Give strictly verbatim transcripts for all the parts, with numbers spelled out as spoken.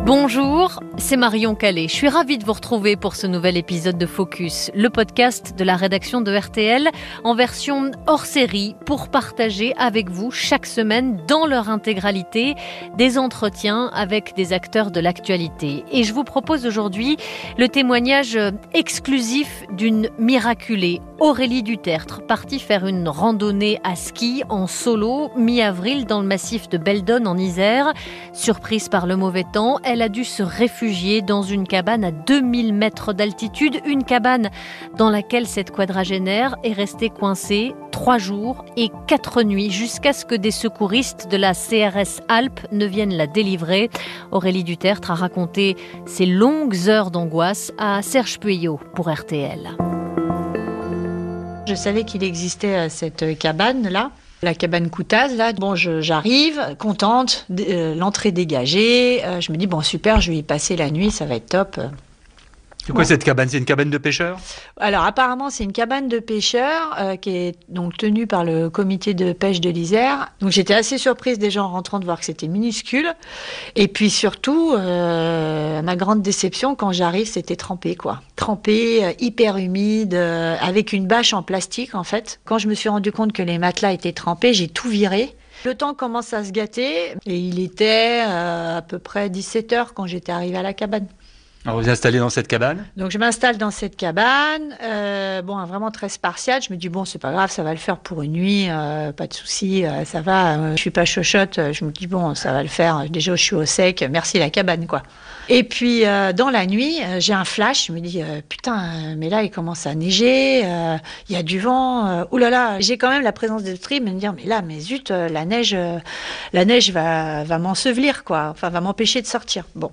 Bonjour, c'est Marion Calais. Je suis ravie de vous retrouver pour ce nouvel épisode de Focus, le podcast de la rédaction de R T L en version hors série pour partager avec vous chaque semaine dans leur intégralité des entretiens avec des acteurs de l'actualité. Et je vous propose aujourd'hui le témoignage exclusif d'une miraculée, Aurélie Dutertre, partie faire une randonnée à ski en solo mi-avril dans le massif de Beldon en Isère. Surprise par le mauvais temps, elle a dû se réfugier dans une cabane à deux mille mètres d'altitude, une cabane dans laquelle cette quadragénaire est restée coincée trois jours et quatre nuits jusqu'à ce que des secouristes de la C R S Alpes ne viennent la délivrer. Aurélie Dutertre a raconté ses longues heures d'angoisse à Serge Pueyo pour R T L. Je savais qu'il existait cette cabane-là, la cabane Coutaz. Là, bon, je, j'arrive, contente, euh, l'entrée dégagée. Euh, je me dis, bon, super, je vais y passer la nuit, ça va être top. C'est quoi bon. Cette cabane? C'est une cabane de pêcheurs? Alors, apparemment, c'est une cabane de pêcheurs euh, qui est donc tenue par le comité de pêche de l'Isère. Donc, j'étais assez surprise déjà en rentrant de voir que c'était minuscule. Et puis, surtout, euh, ma grande déception, quand j'arrive, c'était trempé, quoi. Trempé, euh, hyper humide, euh, avec une bâche en plastique, en fait. Quand je me suis rendu compte que les matelas étaient trempés, j'ai tout viré. Le temps commence à se gâter et il était euh, à peu près dix-sept heures quand j'étais arrivée à la cabane. Alors vous vous installez dans cette cabane? Donc je m'installe dans cette cabane, euh, bon, vraiment très spartiate. Je me dis bon, c'est pas grave, ça va le faire pour une nuit, euh, pas de souci, euh, ça va. Euh, je suis pas chochotte, je me dis bon, ça va le faire. Déjà je suis au sec, merci la cabane quoi. Et puis euh, dans la nuit, euh, j'ai un flash. Je me dis euh, putain, euh, mais là il commence à neiger, il euh, y a du vent. Euh, ouh là là, j'ai quand même la présence d'esprit de me dire mais là, mais zut, euh, la neige, euh, la neige va va m'ensevelir quoi, enfin va m'empêcher de sortir. Bon.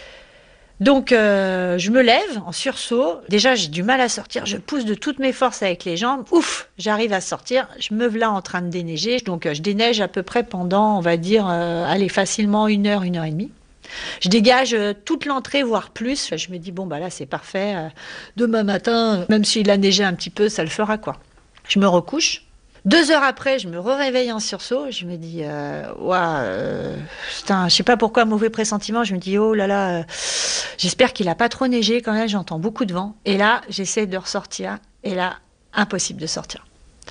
Donc, euh, je me lève en sursaut. Déjà, j'ai du mal à sortir. Je pousse de toutes mes forces avec les jambes. Ouf, j'arrive à sortir. Je me voilà en train de déneiger. Donc, euh, je déneige à peu près pendant, on va dire, euh, allez, facilement une heure, une heure et demie. Je dégage euh, toute l'entrée, voire plus. Je me dis, bon, bah là, c'est parfait. Euh, demain matin, même s'il a neigé un petit peu, ça le fera, quoi. Je me recouche. Deux heures après, je me réveille en sursaut. Je me dis, euh, ouah, euh, putain, je sais pas pourquoi, mauvais pressentiment. Je me dis, oh là là, euh, j'espère qu'il a pas trop neigé quand même. J'entends beaucoup de vent. Et là, j'essaie de ressortir. Et là, impossible de sortir.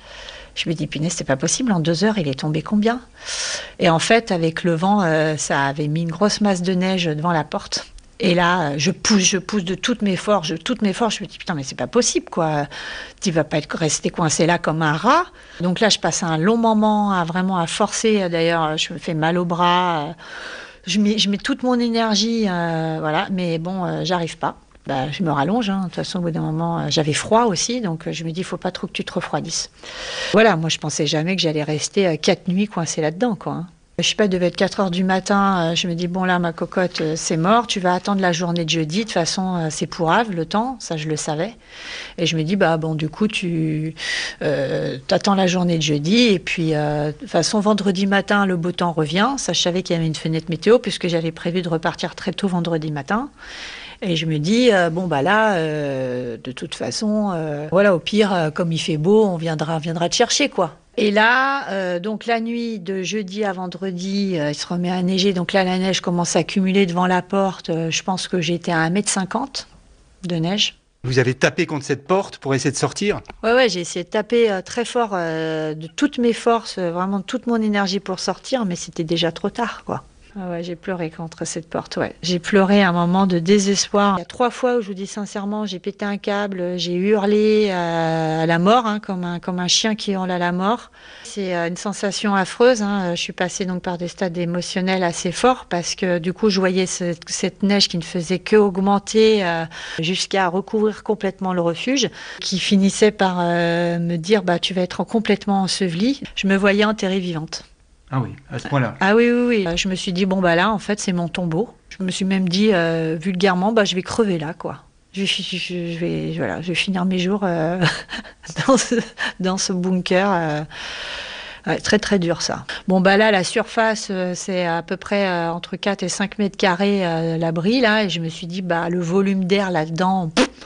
Je me dis, punaise, c'est pas possible. En deux heures, il est tombé combien? Et en fait, avec le vent, euh, ça avait mis une grosse masse de neige devant la porte. Et là, je pousse, je pousse de toutes mes forces, de toutes mes forces. Je me dis, putain, mais c'est pas possible, quoi. Tu vas pas être resté coincé là comme un rat. Donc là, je passe un long moment à vraiment à forcer. D'ailleurs, je me fais mal au bras. Je mets, je mets toute mon énergie, euh, voilà. Mais bon, euh, j'arrive pas. Bah, je me rallonge. Hein. De toute façon, au bout d'un moment, euh, j'avais froid aussi. Donc, euh, je me dis, il faut pas trop que tu te refroidisses. Voilà, moi, je pensais jamais que j'allais rester euh, quatre nuits coincée là-dedans, quoi. Hein. Je sais pas, devait être quatre heures du matin, je me dis, bon là, ma cocotte, c'est mort, tu vas attendre la journée de jeudi, de toute façon, c'est pourrave le temps, ça je le savais. Et je me dis, bah bon, du coup, tu euh, attends la journée de jeudi, et puis, euh, de toute façon, vendredi matin, le beau temps revient, ça je savais qu'il y avait une fenêtre météo, puisque j'avais prévu de repartir très tôt vendredi matin. Et je me dis, euh, bon, bah là, euh, de toute façon, euh, voilà, au pire, euh, comme il fait beau, on viendra, viendra te chercher, quoi. Et là, euh, donc la nuit de jeudi à vendredi, euh, il se remet à neiger. Donc là, la neige commence à accumuler devant la porte. Euh, je pense que j'étais à un mètre cinquante de neige. Vous avez tapé contre cette porte pour essayer de sortir? Ouais, ouais, j'ai essayé de taper euh, très fort, euh, de toutes mes forces, euh, vraiment toute mon énergie pour sortir, mais c'était déjà trop tard, quoi. Ah ouais, j'ai pleuré contre cette porte, ouais. J'ai pleuré un moment de désespoir. Il y a trois fois où je vous dis sincèrement, j'ai pété un câble, j'ai hurlé à, à la mort, hein, comme un, comme un chien qui hurle à la mort. C'est une sensation affreuse, hein. Je suis passée donc par des stades émotionnels assez forts parce que du coup, je voyais ce, cette neige qui ne faisait que augmenter euh, jusqu'à recouvrir complètement le refuge, qui finissait par euh, me dire, bah, tu vas être complètement ensevelie. Je me voyais enterrée vivante. Ah oui, à ce point-là. Ah oui, oui, oui. Je me suis dit, bon, bah là, en fait, c'est mon tombeau. Je me suis même dit, euh, vulgairement, bah, je vais crever là, quoi. Je, je, je, je, vais, voilà, je vais finir mes jours euh, dans, ce, dans ce bunker. Euh, ouais, très, très dur, ça. Bon, bah là, la surface, euh, c'est à peu près euh, entre quatre et cinq mètres carrés euh, l'abri, là. Et je me suis dit, bah, le volume d'air là-dedans, pff,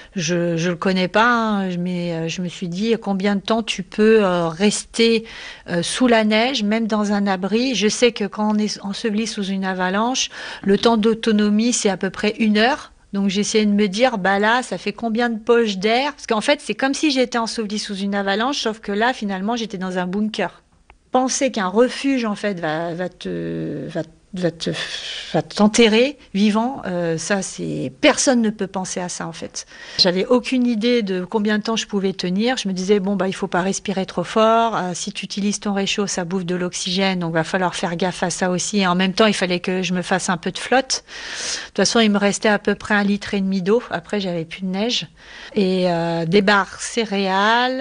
Je je le connais pas, hein, mais je me suis dit combien de temps tu peux euh, rester euh, sous la neige, même dans un abri. Je sais que quand on est enseveli sous une avalanche, le temps d'autonomie c'est à peu près une heure. Donc j'ai essayé de me dire, bah là, ça fait combien de poches d'air? Parce qu'en fait, c'est comme si j'étais ensevelie sous une avalanche, sauf que là, finalement, j'étais dans un bunker. Penser qu'un refuge, en fait, va, va te, va, va te, va t'enterrer vivant, euh, ça, c'est personne ne peut penser à ça, en fait. J'avais aucune idée de combien de temps je pouvais tenir. Je me disais, bon, bah, il faut pas respirer trop fort. Euh, si tu utilises ton réchaud, ça bouffe de l'oxygène, donc va falloir faire gaffe à ça aussi. Et en même temps, il fallait que je me fasse un peu de flotte. De toute façon, il me restait à peu près un litre et demi d'eau. Après, j'avais plus de neige. Et euh, des barres céréales,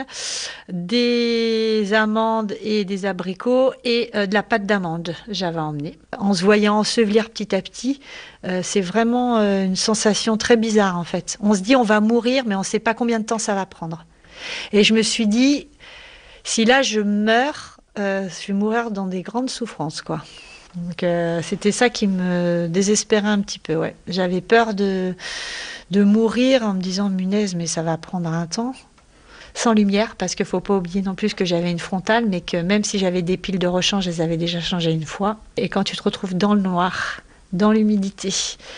des amandes et des abricots et euh, de la pâte d'amande, j'avais emmené. En se voyant ensevelir petit à petit, euh, c'est vraiment euh, une sensation très bizarre en fait. On se dit on va mourir, mais on ne sait pas combien de temps ça va prendre. Et je me suis dit, si là je meurs, euh, je vais mourir dans des grandes souffrances, quoi. Donc euh, c'était ça qui me désespérait un petit peu, ouais. J'avais peur de, de mourir en me disant, punaise, mais ça va prendre un temps. Sans lumière, parce qu'il ne faut pas oublier non plus que j'avais une frontale, mais que même si j'avais des piles de rechange, je les avais déjà changées une fois. Et quand tu te retrouves dans le noir, dans l'humidité,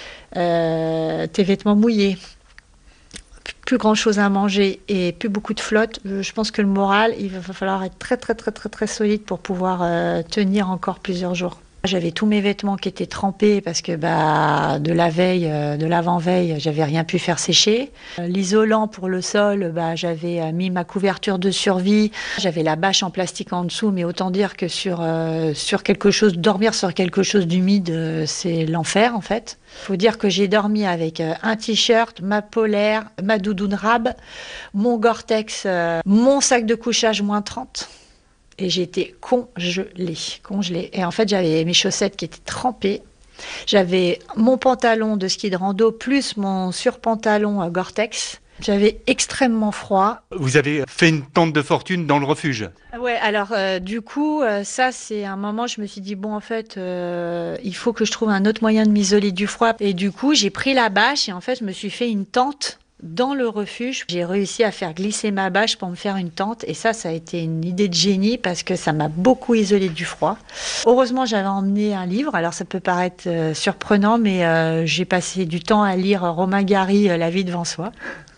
euh, tes vêtements mouillés, plus grand chose à manger et plus beaucoup de flotte, je pense que le moral, il va falloir être très très très très très solide pour pouvoir euh, tenir encore plusieurs jours. J'avais tous mes vêtements qui étaient trempés parce que bah, de la veille, euh, de l'avant-veille, j'avais rien pu faire sécher. Euh, l'isolant pour le sol, bah, j'avais euh, mis ma couverture de survie. J'avais la bâche en plastique en dessous, mais autant dire que sur, euh, sur quelque chose, dormir sur quelque chose d'humide, euh, c'est l'enfer en fait. Il faut dire que j'ai dormi avec euh, un t-shirt, ma polaire, ma doudoune rab, mon Gore-Tex, euh, mon sac de couchage moins trente. Et j'étais congelée, congelée. Et en fait, j'avais mes chaussettes qui étaient trempées. J'avais mon pantalon de ski de rando plus mon surpantalon Gore-Tex. J'avais extrêmement froid. Vous avez fait une tente de fortune dans le refuge. Ouais, alors euh, du coup, euh, ça c'est un moment, je me suis dit, bon en fait, euh, il faut que je trouve un autre moyen de m'isoler du froid. Et du coup, j'ai pris la bâche et en fait, je me suis fait une tente dans le refuge. J'ai réussi à faire glisser ma bâche pour me faire une tente. Et ça, ça a été une idée de génie parce que ça m'a beaucoup isolée du froid. Heureusement, j'avais emmené un livre. Alors, ça peut paraître euh, surprenant, mais euh, j'ai passé du temps à lire Romain Gary, euh, La vie devant soi.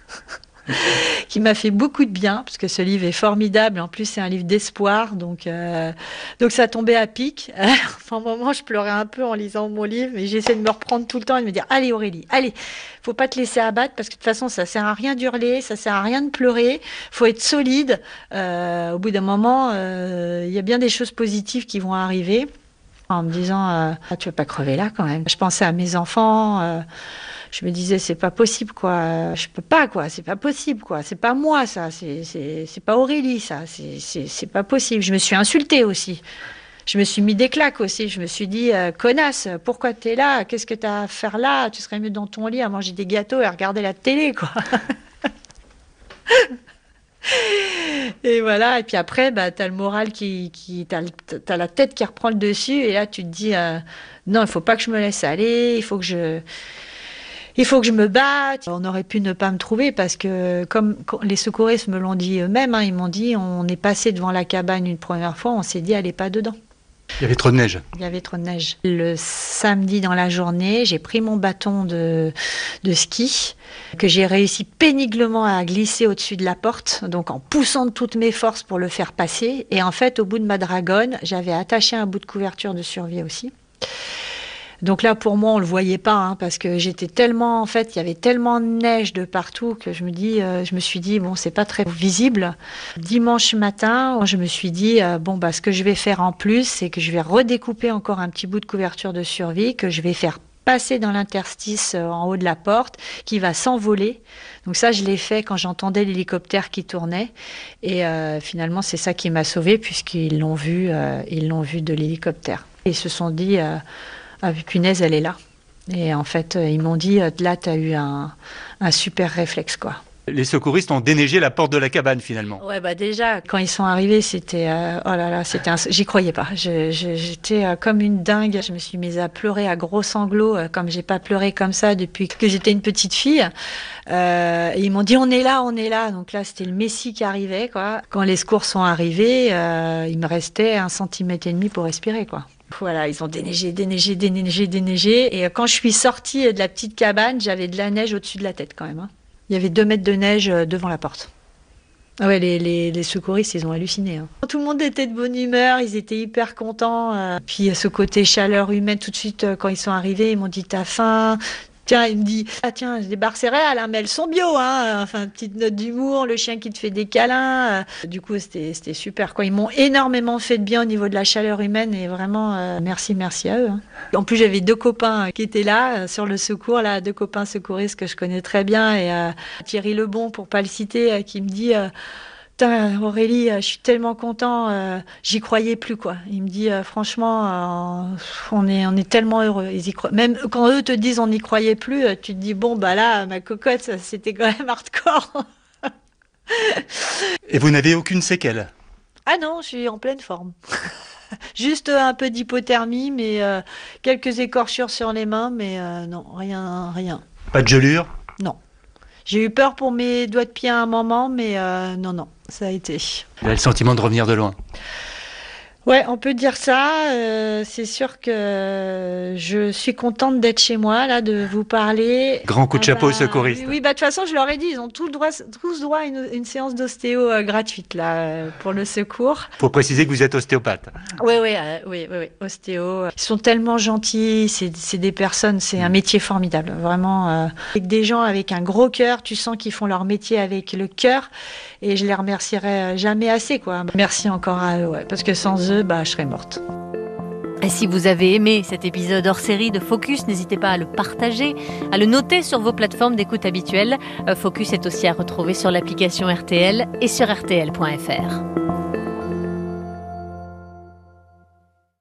Qui m'a fait beaucoup de bien, parce que ce livre est formidable. En plus, c'est un livre d'espoir, donc, euh, donc ça tombait à pic. Enfin, un moment, je pleurais un peu en lisant mon livre, mais j'essaie de me reprendre tout le temps et de me dire, allez Aurélie, allez, faut pas te laisser abattre, parce que de toute façon, ça sert à rien d'hurler, ça sert à rien de pleurer, faut être solide. Euh, au bout d'un moment, euh, il y a bien des choses positives qui vont arriver. En me disant, euh, ah, tu vas pas crever là quand même. Je pensais à mes enfants. Euh, je me disais, c'est pas possible, quoi. Je peux pas, quoi. C'est pas possible, quoi. C'est pas moi, ça. C'est, c'est, c'est pas Aurélie, ça. C'est, c'est, c'est pas possible. Je me suis insultée aussi. Je me suis mis des claques aussi. Je me suis dit, euh, connasse, pourquoi t'es là? Qu'est-ce que t'as à faire là? Tu serais mieux dans ton lit à manger des gâteaux et à regarder la télé, quoi. Et voilà, et puis après, bah, t'as le moral qui, qui t'as, t'as la tête qui reprend le dessus, et là tu te dis, euh, non, il faut pas que je me laisse aller, il faut que je, il faut que je me batte. On aurait pu ne pas me trouver parce que, comme les secouristes me l'ont dit eux-mêmes, hein, ils m'ont dit, on est passé devant la cabane une première fois, on s'est dit, allez pas dedans. Il y avait trop de neige. Il y avait trop de neige. Le samedi dans la journée, j'ai pris mon bâton de, de ski que j'ai réussi péniblement à glisser au-dessus de la porte, donc en poussant de toutes mes forces pour le faire passer. Et en fait, au bout de ma dragonne, j'avais attaché un bout de couverture de survie aussi. Donc là, pour moi, on le voyait pas, hein, parce que j'étais tellement, en fait, il y avait tellement de neige de partout que je me dis, euh, je me suis dit, bon, c'est pas très visible. Dimanche matin, je me suis dit, euh, bon, bah, ce que je vais faire en plus, c'est que je vais redécouper encore un petit bout de couverture de survie que je vais faire passer dans l'interstice euh, en haut de la porte, qui va s'envoler. Donc ça, je l'ai fait quand j'entendais l'hélicoptère qui tournait. Et euh, finalement, c'est ça qui m'a sauvée, puisqu'ils l'ont vu, euh, ils l'ont vu de l'hélicoptère. Et ils se sont dit, euh, ah, punaise, elle est là. Et en fait, ils m'ont dit, là, tu as eu un, un super réflexe, quoi. Les secouristes ont déneigé la porte de la cabane finalement. Ouais, bah déjà, quand ils sont arrivés, c'était, euh, oh là là, c'était un, j'y croyais pas. Je, je, j'étais euh, comme une dingue. Je me suis mise à pleurer à gros sanglots, euh, comme j'ai pas pleuré comme ça depuis que j'étais une petite fille. Euh, et ils m'ont dit, on est là, on est là. Donc là, c'était le Messie qui arrivait, quoi. Quand les secours sont arrivés, euh, il me restait un centimètre et demi pour respirer, quoi. Voilà, ils ont déneigé, déneigé, déneigé, déneigé. Et quand je suis sortie de la petite cabane, j'avais de la neige au-dessus de la tête, quand même, hein. Il y avait deux mètres de neige devant la porte. Ah ouais, les, les, les secouristes, ils ont halluciné, hein. Tout le monde était de bonne humeur, ils étaient hyper contents. Euh, puis ce côté chaleur humaine, tout de suite, euh, quand ils sont arrivés, ils m'ont dit « T'as faim ?» Tiens, il me dit « Ah tiens, j'ai des barres céréales, hein, mais elles sont bio, hein. » Enfin, petite note d'humour, le chien qui te fait des câlins. Euh, du coup, c'était, c'était super, quoi. Ils m'ont énormément fait de bien au niveau de la chaleur humaine et vraiment, euh, merci, merci à eux, hein. En plus, j'avais deux copains qui étaient là, euh, sur le secours, là, deux copains secouristes que je connais très bien. Et euh, Thierry Lebon, pour pas le citer, euh, qui me dit... Euh, Putain, Aurélie, je suis tellement content, euh, j'y croyais plus, quoi. Il me dit, euh, franchement, euh, on est, on est tellement heureux. Ils y croient. Même quand eux te disent on n'y croyait plus, tu te dis, bon, bah là, ma cocotte, ça, c'était quand même hardcore. Et vous n'avez aucune séquelle? Ah non, je suis en pleine forme. Juste un peu d'hypothermie, mais euh, quelques écorchures sur les mains, mais euh, non, rien, rien. Pas de gelure? Non. J'ai eu peur pour mes doigts de pied à un moment, mais euh, non, non, ça a été. Il a le sentiment de revenir de loin. Ouais, on peut dire ça. Euh, c'est sûr que je suis contente d'être chez moi, là, de vous parler. Grand coup de ah chapeau bah, secouriste. Oui, bah de toute façon, je leur ai dit, ils ont tout le droit, tous droit à une, une séance d'ostéo euh, gratuite là euh, pour le secours. Faut préciser que vous êtes ostéopathe. Oui, oui, euh, oui, oui, oui, ostéo. Ils sont tellement gentils. C'est, c'est des personnes, c'est un métier formidable, vraiment. Euh, avec des gens avec un gros cœur, tu sens qu'ils font leur métier avec le cœur. Et je les remercierai jamais assez, quoi. Merci encore à eux, ouais, parce que sans eux, bah, je serais morte. Et si vous avez aimé cet épisode hors série de Focus, n'hésitez pas à le partager, à le noter sur vos plateformes d'écoute habituelles. Focus est aussi à retrouver sur l'application R T L et sur R T L point F R.